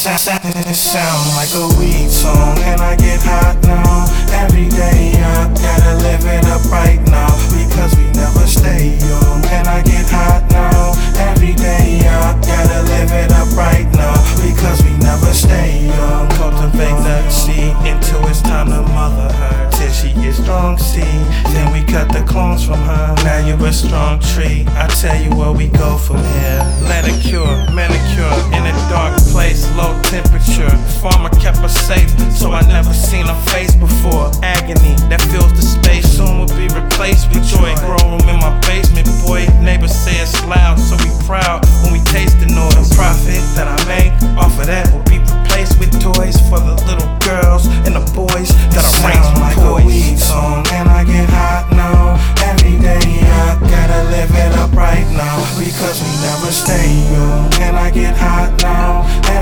sound like a weed song, and I get hot now. Every day I gotta live it up right now, because we never stay young. And I get hot now. Every day I gotta live it up right now, because we never stay young. Cultivate that seed until it's time to mother her, till she is strong seed. Then we cut the clones from her. Now you're a strong tree. I tell you where we go from here. Let it cure, manicure,